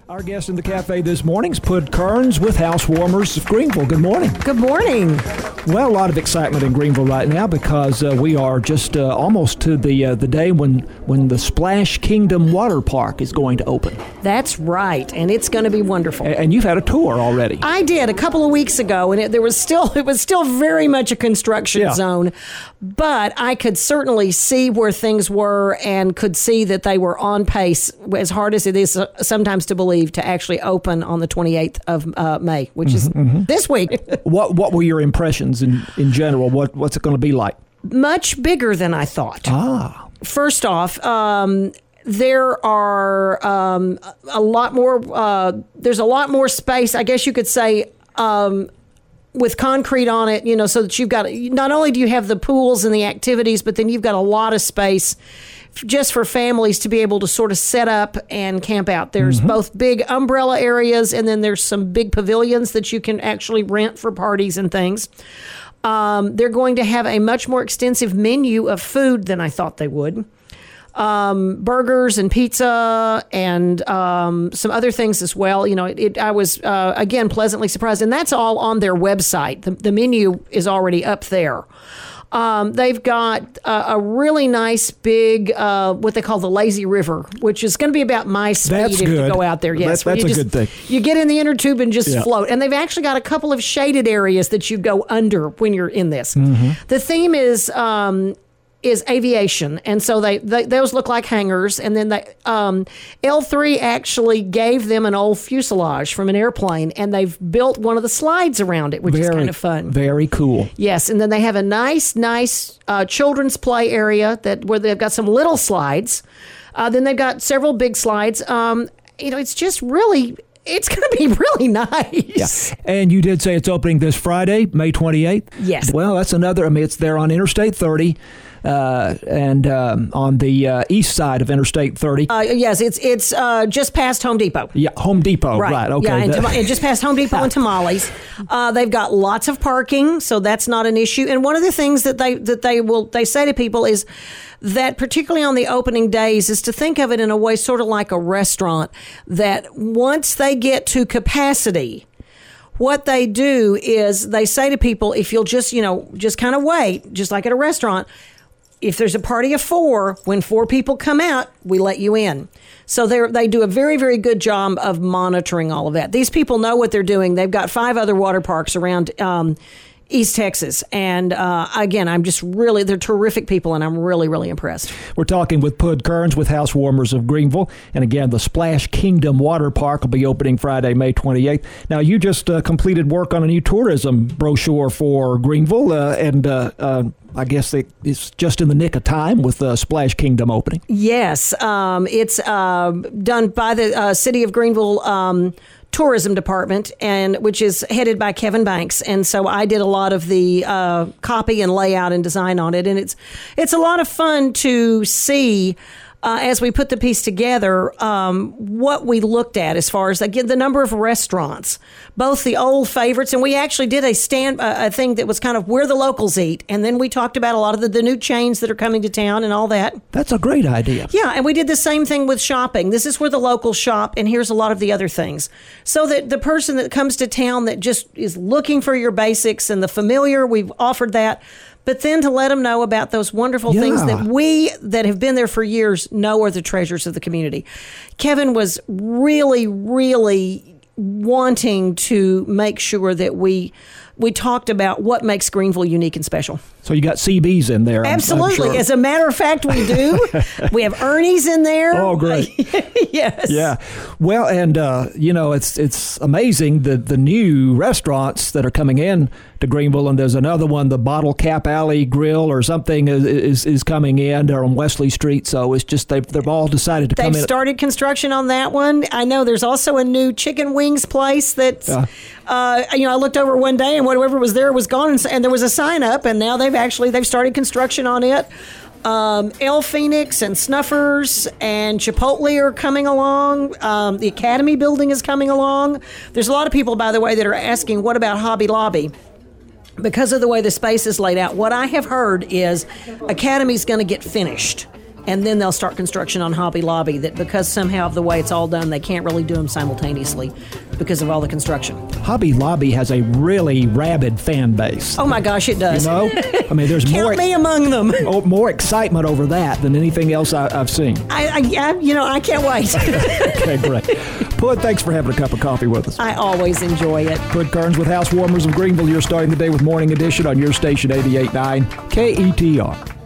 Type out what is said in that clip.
Our guest in the cafe this morning is Pud Kearns with Housewarmers of Greenville. Good morning. Good morning. Well, a lot of excitement in Greenville right now because we are just almost to the day when the Splash Kingdom Water Park is going to open. That's right, and it's going to be wonderful. And you've had a tour already. I did a couple of weeks ago, and it was still very much a construction zone, but I could certainly see where things were and could see that they were on pace, as hard as it is sometimes to believe, to actually open on the 28th of May, which is this week. What were your impressions in general? What's it going to be like? Much bigger than I thought. First off, there are a lot more. There's a lot more space, I guess you could say, with concrete on it. So that you've got, not only do you have the pools and the activities, but then you've got a lot of space just for families to be able to sort of set up and camp out. There's both big umbrella areas, and then there's some big pavilions that you can actually rent for parties and things. They're going to have a much more extensive menu of food than I thought they would. Burgers and pizza and some other things as well. I was, again, pleasantly surprised. And that's all on their website. The menu is already up there. They've got a really nice big, what they call the lazy river, which is going to be about my speed if you go out there. Yes, that's a good thing. You get in the inner tube and just float. And they've actually got a couple of shaded areas that you go under when you're in this. The theme is aviation, and so they those look like hangars, and then L3 actually gave them an old fuselage from an airplane, and they've built one of the slides around it, which is kind of fun. Very cool. Yes, and then they have a nice children's play area where they've got some little slides. Then they've got several big slides. It's just really. It's going to be really nice. Yeah. And you did say it's opening this Friday, May 28th? Yes. Well, that's it's there on Interstate 30 and on the east side of Interstate 30. Yes, it's just past Home Depot. Yeah, Home Depot, right. Okay. Yeah, and just past Home Depot and Tamales. They've got lots of parking, so that's not an issue. And one of the things that they say to people is that particularly on the opening days is to think of it in a way sort of like a restaurant, that once they get to capacity, what they do is they say to people, if you'll just kind of wait, just like at a restaurant, if there's a party of 4, when 4 people come out, we let you in. So they do a very, very good job of monitoring all of that. These people know what they're doing. They've got 5 other water parks around East Texas. And again, they're terrific people, and I'm really, really impressed. We're talking with Pud Kearns with Housewarmers of Greenville. And again, the Splash Kingdom Water Park will be opening Friday, May 28th. Now, you just completed work on a new tourism brochure for Greenville, and I guess it's just in the nick of time with Splash Kingdom opening. Yes. It's done by the City of Greenville Tourism Department, and which is headed by Kevin Banks, and so I did a lot of the copy and layout and design on it, and it's a lot of fun to see as we put the piece together what we looked at as far as again the number of restaurants, both the old favorites, and we actually did a thing that was kind of where the locals eat, and then we talked about a lot of the new chains that are coming to town and all that. That's a great idea. Yeah, and we did the same thing with shopping. This is where the locals shop, and here's a lot of the other things, so that the person that comes to town that just is looking for your basics and the familiar, we've offered that. But then to let them know about those wonderful things that we that have been there for years know are the treasures of the community. Kevin was really, really wanting to make sure that we talked about what makes Greenville unique and special. So you got CBs in there. Absolutely. I'm sure. As a matter of fact, we do. We have Ernie's in there. Oh, great. Yes. Yeah. Well, and, it's amazing the new restaurants that are coming in to Greenville, and there's another one, the Bottle Cap Alley Grill or something is coming in. They're on Wesley Street, so it's just they've all decided to come in. They've started construction on that one. I know there's also a new chicken wings place that, I looked over one day and whatever was there was gone, and there was a sign up, and now they've started construction on it. El Phoenix and Snuffers and Chipotle are coming along. The Academy building is coming along. There's a lot of people, by the way, that are asking, what about Hobby Lobby? Because of the way the space is laid out, what I have heard is Academy's going to get finished. And then they'll start construction on Hobby Lobby, that because somehow of the way it's all done, they can't really do them simultaneously because of all the construction. Hobby Lobby has a really rabid fan base. Oh my gosh, it does. You know? I mean, there's Count me among them. more excitement over that than anything else I've seen. I can't wait. Okay, great. Pud, thanks for having a cup of coffee with us. I always enjoy it. Pud Kearns with Housewarmers of Greenville. You're starting the day with Morning Edition on your station 88.9 KETR.